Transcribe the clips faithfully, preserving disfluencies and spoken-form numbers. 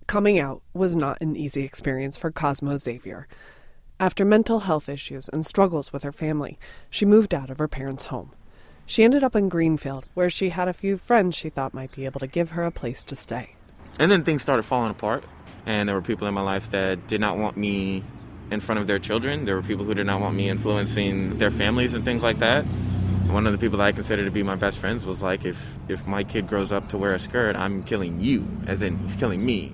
Coming out was not an easy experience for Cosmo Xavier. After mental health issues and struggles with her family, she moved out of her parents' home. She ended up in Greenfield, where she had a few friends she thought might be able to give her a place to stay. And then things started falling apart, and there were people in my life that did not want me in front of their children. There were people who did not want me influencing their families and things like that. One of the people that I consider to be my best friends was like, if, if my kid grows up to wear a skirt, I'm killing you, as in he's killing me.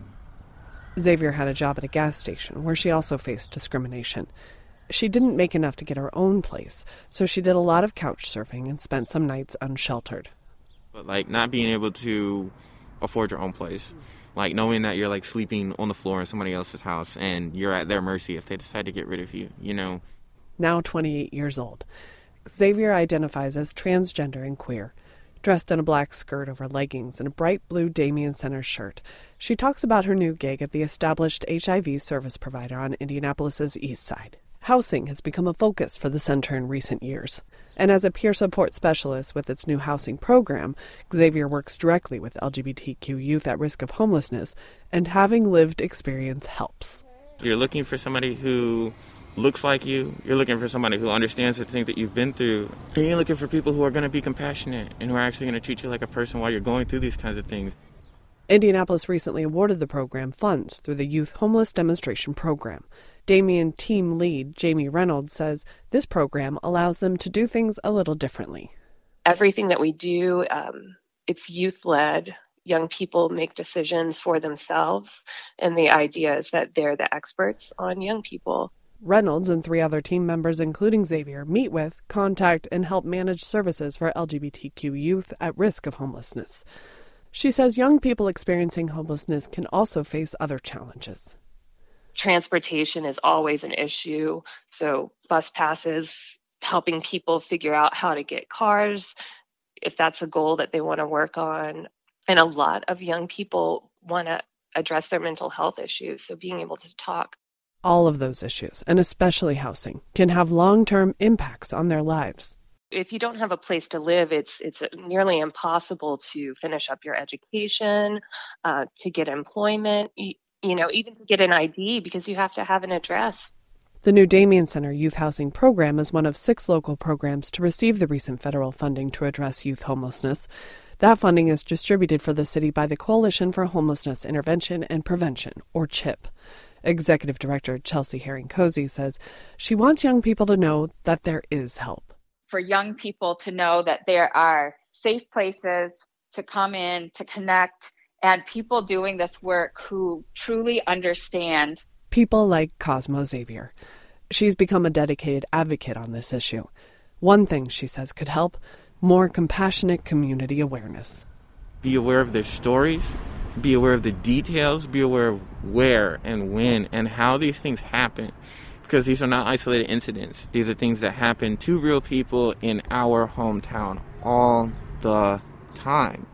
Xavier had a job at a gas station where she also faced discrimination. She didn't make enough to get her own place, so she did a lot of couch surfing and spent some nights unsheltered. But, like, not being able to afford your own place, like, knowing that you're, like, sleeping on the floor in somebody else's house and you're at their mercy if they decide to get rid of you, you know. Now twenty-eight years old, Xavier identifies as transgender and queer. Dressed in a black skirt over leggings and a bright blue Damien Center shirt, she talks about her new gig at the established H I V service provider on Indianapolis's east side. Housing has become a focus for the center in recent years. And as a peer support specialist with its new housing program, Xavier works directly with L G B T Q youth at risk of homelessness, and having lived experience helps. You're looking for somebody who looks like you. You're looking for somebody who understands the things that you've been through. And you're looking for people who are going to be compassionate and who are actually going to treat you like a person while you're going through these kinds of things. Indianapolis recently awarded the program funds through the Youth Homeless Demonstration Program. Damien team lead Jamie Reynolds says this program allows them to do things a little differently. Everything that we do, um, it's youth-led. Young people make decisions for themselves, and the idea is that they're the experts on young people. Reynolds and three other team members, including Xavier, meet with, contact, and help manage services for L G B T Q youth at risk of homelessness. She says young people experiencing homelessness can also face other challenges. Transportation is always an issue, so bus passes, helping people figure out how to get cars, if that's a goal that they want to work on. And a lot of young people want to address their mental health issues, so being able to talk. All of those issues, and especially housing, can have long-term impacts on their lives. If you don't have a place to live, it's it's nearly impossible to finish up your education, uh, to get employment, you, you know, even to get an I D, because you have to have an address. The new Damien Center Youth Housing Program is one of six local programs to receive the recent federal funding to address youth homelessness. That funding is distributed for the city by the Coalition for Homelessness Intervention and Prevention, or CHIP. Executive Director Chelsea Herring-Cozy says she wants young people to know that there is help. For young people to know that there are safe places to come in, to connect, and people doing this work who truly understand. People like Cosmo Xavier. She's become a dedicated advocate on this issue. One thing, she says, could help: more compassionate community awareness. Be aware of their stories. Be aware of the details, be aware of where and when and how these things happen. Because these are not isolated incidents. These are things that happen to real people in our hometown all the time.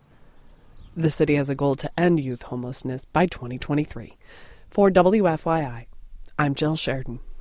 The city has a goal to end youth homelessness by twenty twenty-three. For W F Y I, I'm Jill Sheridan.